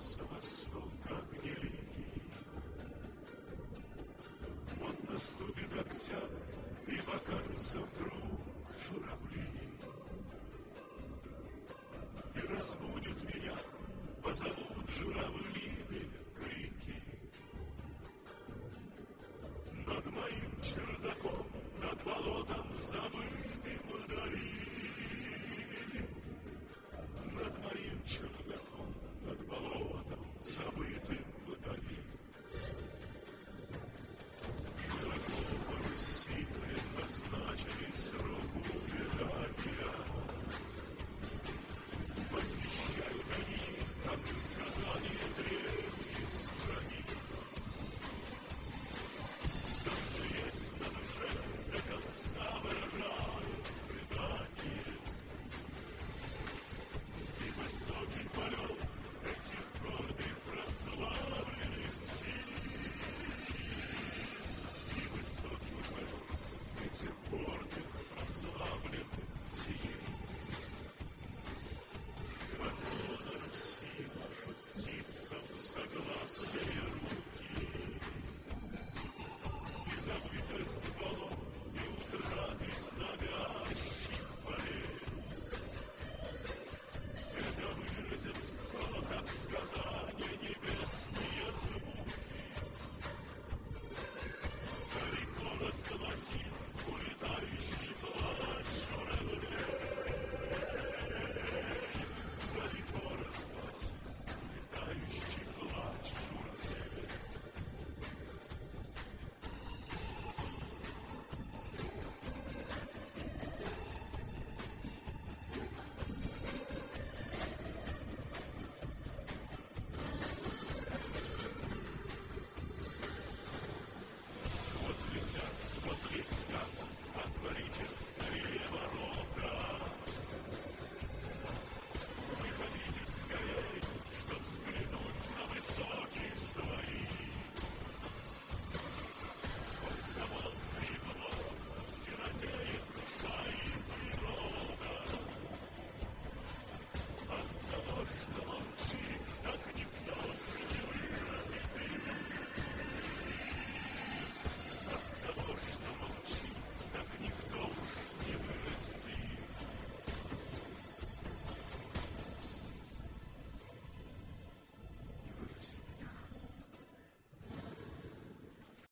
Поднялся восток, как нелегий. Вот наступит октябрь, и покажутся вдруг журавли. И разбудит меня, позовут журавлиные крики. Над моим чердаком, над болотом забытым вдали. Над моим чердаком, над болотом забытым вдали. Журавлёвы сильные назначили срок умирания. Посвящают они, как сказание древних страниц. Все, что есть на душе, до конца выражают предание. И высокий полет этих гордых прославленных птиц. И высокий полет этих гордых прославленных птиц. Широко на Руси машут птицам согласные руки. И забытость болот, и утраты снодящих полей. Это выразит все, как сказания небесные звуки. Далеко разгласит улетающий плач журавлей. Далеко разгласит улетающий плач журавлей. Вот летят, отворите скат.